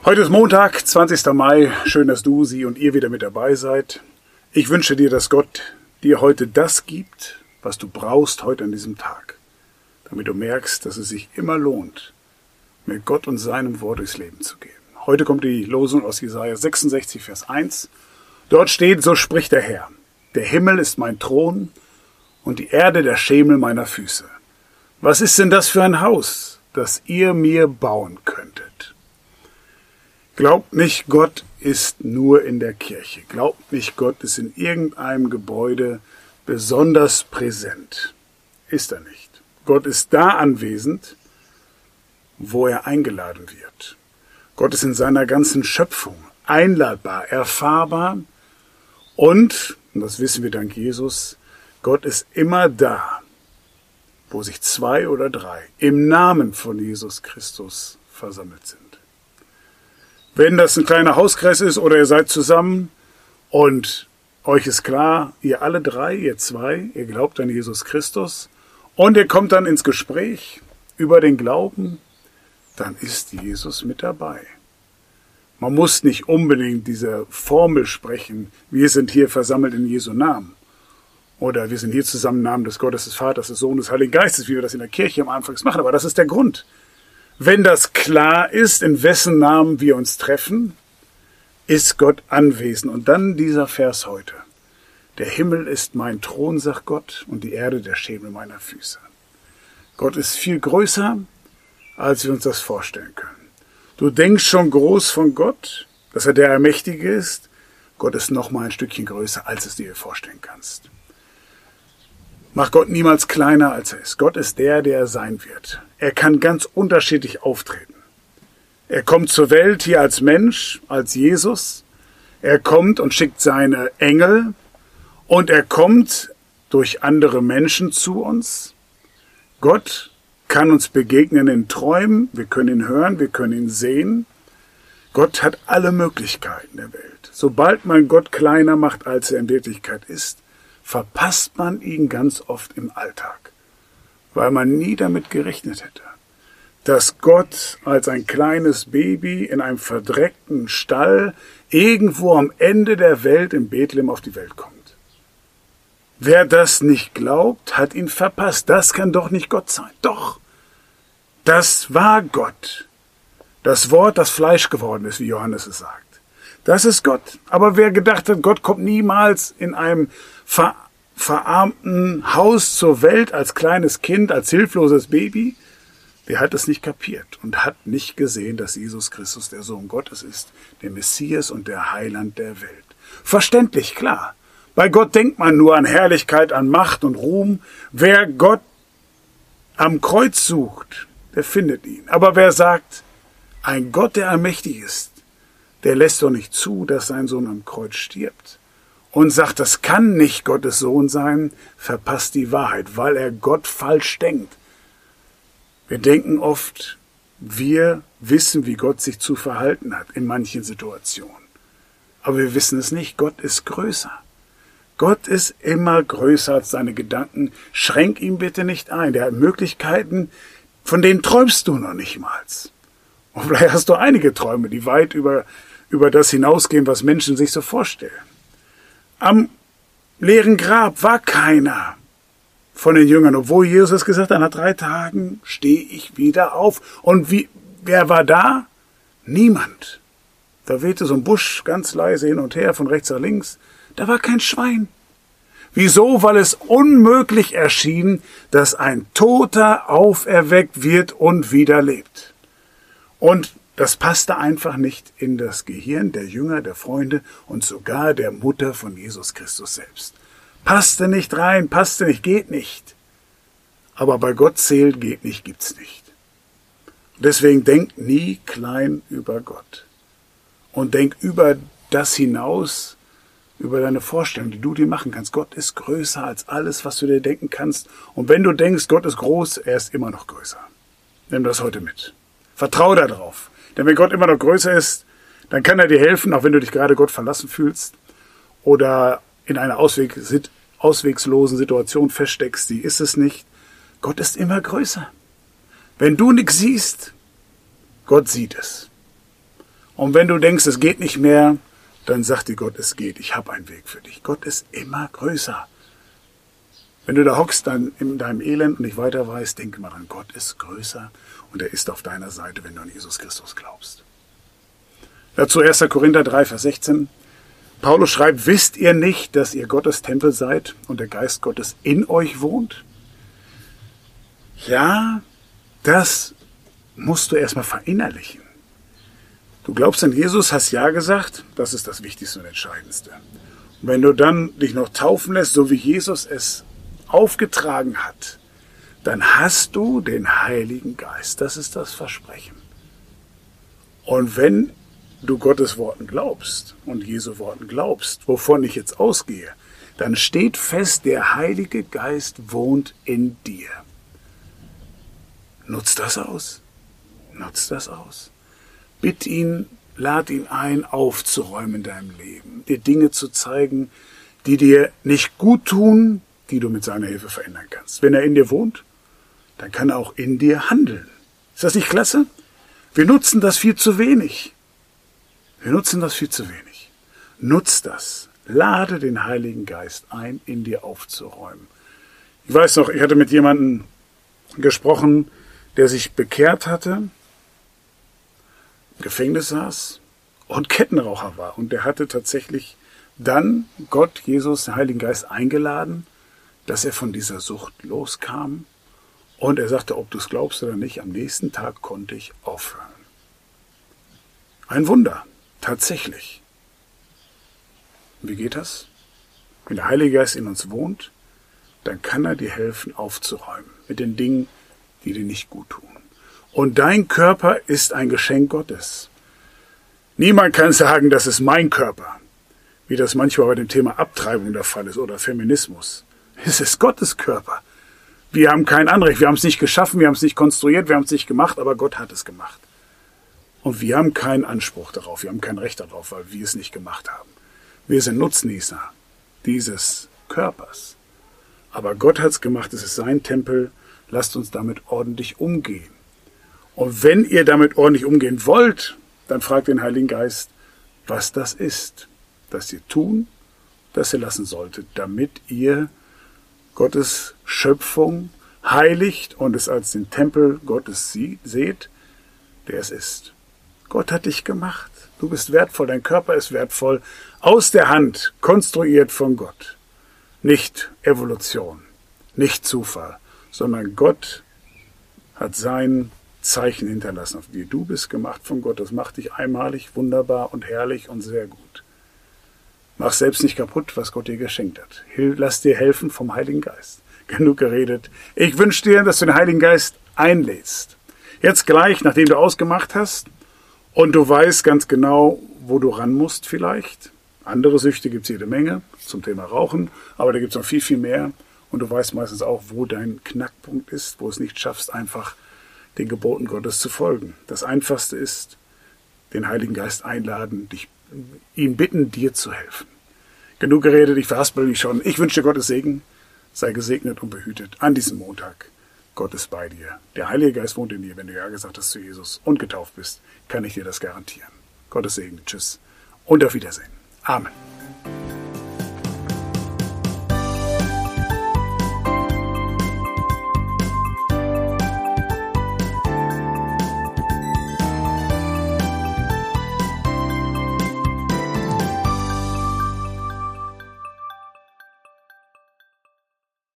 Heute ist Montag, 20. Mai. Schön, dass du, sie und ihr wieder mit dabei seid. Ich wünsche dir, dass Gott dir heute das gibt, was du brauchst heute an diesem Tag, damit du merkst, dass es sich immer lohnt, mit Gott und seinem Wort durchs Leben zu gehen. Heute kommt die Losung aus Jesaja 66, Vers 1. Dort steht, so spricht der Herr: Der Himmel ist mein Thron und die Erde der Schemel meiner Füße. Was ist denn das für ein Haus, das ihr mir bauen könntet? Glaubt nicht, Gott ist nur in der Kirche. Glaubt nicht, Gott ist in irgendeinem Gebäude besonders präsent. Ist er nicht. Gott ist da anwesend, wo er eingeladen wird. Gott ist in seiner ganzen Schöpfung einladbar, erfahrbar und das wissen wir dank Jesus, Gott ist immer da, wo sich 2 oder 3 im Namen von Jesus Christus versammelt sind. Wenn das ein kleiner Hauskreis ist oder ihr seid zusammen und euch ist klar, ihr alle 3, ihr 2, ihr glaubt an Jesus Christus und ihr kommt dann ins Gespräch über den Glauben, dann ist Jesus mit dabei. Man muss nicht unbedingt diese Formel sprechen, wir sind hier versammelt in Jesu Namen. Oder wir sind hier zusammen im Namen des Gottes, des Vaters, des Sohnes, des Heiligen Geistes, wie wir das in der Kirche am Anfang machen. Aber das ist der Grund. Wenn das klar ist, in wessen Namen wir uns treffen, ist Gott anwesend. Und dann dieser Vers heute. Der Himmel ist mein Thron, sagt Gott, und die Erde der Schemel meiner Füße. Gott ist viel größer, als wir uns das vorstellen können. Du denkst schon groß von Gott, dass er der Allmächtige ist. Gott ist noch mal ein Stückchen größer, als es dir vorstellen kannst. Mach Gott niemals kleiner, als er ist. Gott ist der er sein wird. Er kann ganz unterschiedlich auftreten. Er kommt zur Welt hier als Mensch, als Jesus. Er kommt und schickt seine Engel. Und er kommt durch andere Menschen zu uns. Gott kann uns begegnen in Träumen. Wir können ihn hören, wir können ihn sehen. Gott hat alle Möglichkeiten der Welt. Sobald man Gott kleiner macht, als er in Wirklichkeit ist, verpasst man ihn ganz oft im Alltag, weil man nie damit gerechnet hätte, dass Gott als ein kleines Baby in einem verdreckten Stall irgendwo am Ende der Welt in Bethlehem auf die Welt kommt. Wer das nicht glaubt, hat ihn verpasst. Das kann doch nicht Gott sein. Doch, das war Gott. Das Wort, das Fleisch geworden ist, wie Johannes es sagt. Das ist Gott. Aber wer gedacht hat, Gott kommt niemals in einem verarmten Haus zur Welt als kleines Kind, als hilfloses Baby, der hat es nicht kapiert und hat nicht gesehen, dass Jesus Christus der Sohn Gottes ist, der Messias und der Heiland der Welt. Verständlich, klar. Bei Gott denkt man nur an Herrlichkeit, an Macht und Ruhm. Wer Gott am Kreuz sucht, der findet ihn. Aber wer sagt, ein Gott, der allmächtig ist, der lässt doch nicht zu, dass sein Sohn am Kreuz stirbt. Und sagt, das kann nicht Gottes Sohn sein, verpasst die Wahrheit, weil er Gott falsch denkt. Wir denken oft, wir wissen, wie Gott sich zu verhalten hat in manchen Situationen. Aber wir wissen es nicht, Gott ist größer. Gott ist immer größer als deine Gedanken. Schränk ihn bitte nicht ein. Der hat Möglichkeiten, von denen träumst du noch nicht mal. Und vielleicht hast du einige Träume, die weit über das hinausgehen, was Menschen sich so vorstellen. Am leeren Grab war keiner von den Jüngern, obwohl Jesus gesagt hat, nach 3 Tagen stehe ich wieder auf. Und wer war da? Niemand. Da wehte so ein Busch ganz leise hin und her, von rechts nach links. Da war kein Schwein. Wieso? Weil es unmöglich erschien, dass ein Toter auferweckt wird und wieder lebt. Und das passte einfach nicht in das Gehirn der Jünger, der Freunde und sogar der Mutter von Jesus Christus selbst. Passte nicht rein, passte nicht, geht nicht. Aber bei Gott zählt, geht nicht, gibt's nicht. Deswegen denk nie klein über Gott. Und denk über das hinaus, über deine Vorstellung, die du dir machen kannst. Gott ist größer als alles, was du dir denken kannst. Und wenn du denkst, Gott ist groß, er ist immer noch größer. Nimm das heute mit. Vertrau darauf. Denn wenn Gott immer noch größer ist, dann kann er dir helfen, auch wenn du dich gerade Gott verlassen fühlst oder in einer auswegslosen Situation feststeckst, die ist es nicht. Gott ist immer größer. Wenn du nichts siehst, Gott sieht es. Und wenn du denkst, es geht nicht mehr, dann sagt dir Gott, es geht. Ich habe einen Weg für dich. Gott ist immer größer. Wenn du da hockst dann in deinem Elend und nicht weiter weißt, denke mal dran, Gott ist größer und er ist auf deiner Seite, wenn du an Jesus Christus glaubst. Dazu 1. Korinther 3, Vers 16. Paulus schreibt, wisst ihr nicht, dass ihr Gottes Tempel seid und der Geist Gottes in euch wohnt? Ja, das musst du erstmal verinnerlichen. Du glaubst an Jesus, hast Ja gesagt, das ist das Wichtigste und Entscheidendste. Und wenn du dann dich noch taufen lässt, so wie Jesus es aufgetragen hat, dann hast du den Heiligen Geist. Das ist das Versprechen. Und wenn du Gottes Worten glaubst und Jesu Worten glaubst, wovon ich jetzt ausgehe, dann steht fest, der Heilige Geist wohnt in dir. Nutz das aus. Nutz das aus. Bitt ihn, lad ihn ein, aufzuräumen in deinem Leben, dir Dinge zu zeigen, die dir nicht gut tun, die du mit seiner Hilfe verändern kannst. Wenn er in dir wohnt, dann kann er auch in dir handeln. Ist das nicht klasse? Wir nutzen das viel zu wenig. Wir nutzen das viel zu wenig. Nutz das. Lade den Heiligen Geist ein, in dir aufzuräumen. Ich weiß noch, ich hatte mit jemandem gesprochen, der sich bekehrt hatte, im Gefängnis saß und Kettenraucher war. Und der hatte tatsächlich dann Gott, Jesus, den Heiligen Geist eingeladen, dass er von dieser Sucht loskam. Und er sagte, ob du es glaubst oder nicht, am nächsten Tag konnte ich aufhören. Ein Wunder, tatsächlich. Wie geht das? Wenn der Heilige Geist in uns wohnt, dann kann er dir helfen, aufzuräumen mit den Dingen, die dir nicht gut tun. Und dein Körper ist ein Geschenk Gottes. Niemand kann sagen, das ist mein Körper, wie das manchmal bei dem Thema Abtreibung der Fall ist oder Feminismus. Es ist Gottes Körper. Wir haben kein Anrecht, wir haben es nicht geschaffen, wir haben es nicht konstruiert, wir haben es nicht gemacht, aber Gott hat es gemacht. Und wir haben keinen Anspruch darauf, wir haben kein Recht darauf, weil wir es nicht gemacht haben. Wir sind Nutznießer dieses Körpers. Aber Gott hat es gemacht, es ist sein Tempel, lasst uns damit ordentlich umgehen. Und wenn ihr damit ordentlich umgehen wollt, dann fragt den Heiligen Geist, was das ist, das ihr tun, das ihr lassen solltet, damit ihr Gottes Schöpfung heiligt und es als den Tempel Gottes seht, der es ist. Gott hat dich gemacht. Du bist wertvoll, dein Körper ist wertvoll, aus der Hand, konstruiert von Gott. Nicht Evolution, nicht Zufall, sondern Gott hat sein Zeichen hinterlassen auf dir. Du bist gemacht von Gott. Das macht dich einmalig, wunderbar und herrlich und sehr gut. Mach selbst nicht kaputt, was Gott dir geschenkt hat. Lass dir helfen vom Heiligen Geist. Genug geredet. Ich wünsche dir, dass du den Heiligen Geist einlädst. Jetzt gleich, nachdem du ausgemacht hast und du weißt ganz genau, wo du ran musst vielleicht. Andere Süchte gibt es jede Menge zum Thema Rauchen, aber da gibt es noch viel, viel mehr. Und du weißt meistens auch, wo dein Knackpunkt ist, wo es nicht schaffst, einfach den Geboten Gottes zu folgen. Das Einfachste ist, den Heiligen Geist einladen, ihn bitten, dir zu helfen. Genug geredet, ich verhaspel mich schon. Ich wünsche dir Gottes Segen. Sei gesegnet und behütet an diesem Montag. Gott ist bei dir. Der Heilige Geist wohnt in dir. Wenn du Ja gesagt hast zu Jesus und getauft bist, kann ich dir das garantieren. Gottes Segen. Tschüss und auf Wiedersehen. Amen.